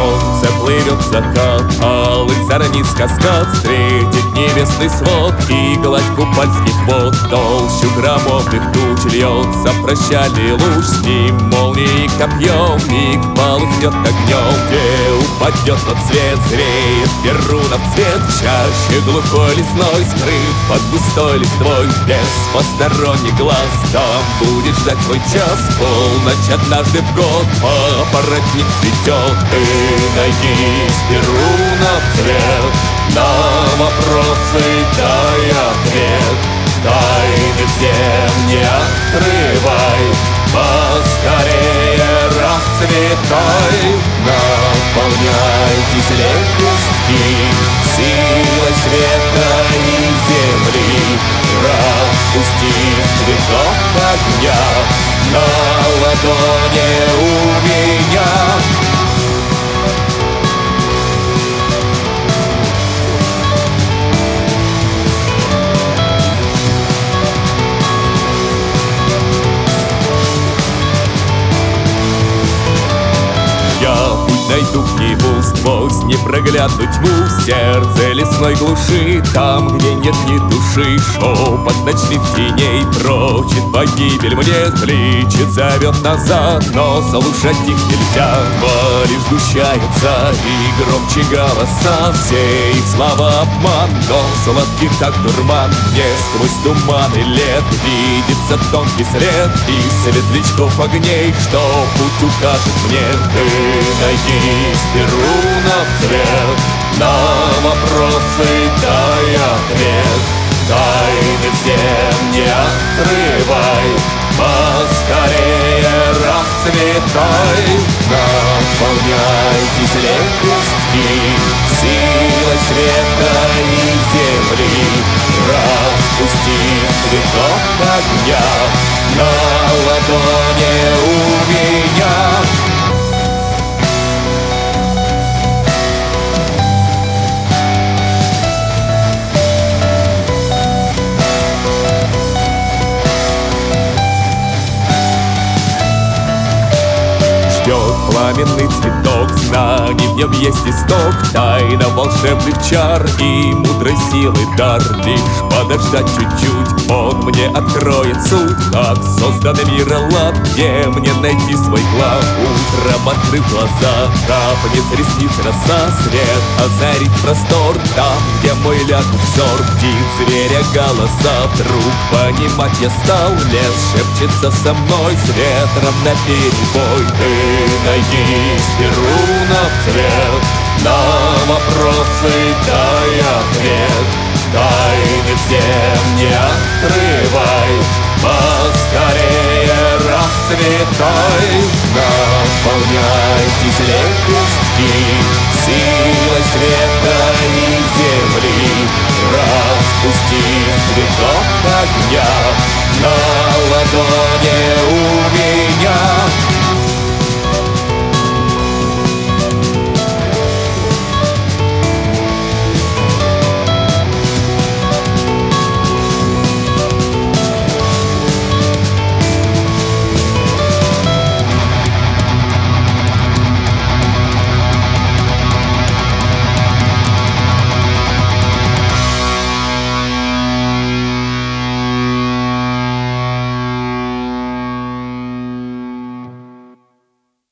солнце плывет закат, алый зарниц каскад встретит небесный свод и гладь купальских вод. Толщу громовых туч льется прощальный луч, с ним молнией копьем миг полыхнет огнем. Где упадет тот свет, зреет перунов цвет, чаще глухой лесной скрыт под густой листвой. Без посторонних глаз там будет ждать свой час, полночь однажды в год папоротник цветет. Ты найди перунов цвет, на вопросы дай ответ. Тайны всем не открывай, поскорее расцветай. Наполняйтесь лепестки силой света и земли, распусти цветок огня на ладони у меня. Найду к нему сквозь непроглядную тьму, в сердце лесной глуши, там, где нет ни души. Шепот ночных теней прочит погибель мне, кричит, зовет назад, но слушать их нельзя. Твари сгущаются и громче голоса, все их слова обман, но сладкий так дурман. Мне сквозь туманы лет видится тонкий след из светлячков огней, что путь укажет мне. Ты найди перунов цвет, на вопросы дай ответ. Тайны всем не открывай, поскорее расцветай. Наполняйтесь лепестки силой света и земли, распусти цветок огня на ладони у меня. Пламенный цветок, знаний в нем есть исток, тайна волшебных чар и мудрой силы дар. Лишь подождать чуть-чуть, он мне откроет суть, как создан мир лад, где мне найти свой клад. Утром открыв глаза, капнет с ресниц роса, свет озарит простор, там, где мой лягут взор. Птиц, зверя, голоса, вдруг понимать я стал, лес шепчется со мной, с ветром наперебой. Ты найди перунов цвет, на вопросы дай ответ. Тайны всем не открывай, поскорее расцветай. Наполняйтесь лепестки силой света и земли, распусти цветок огня на ладони у меня.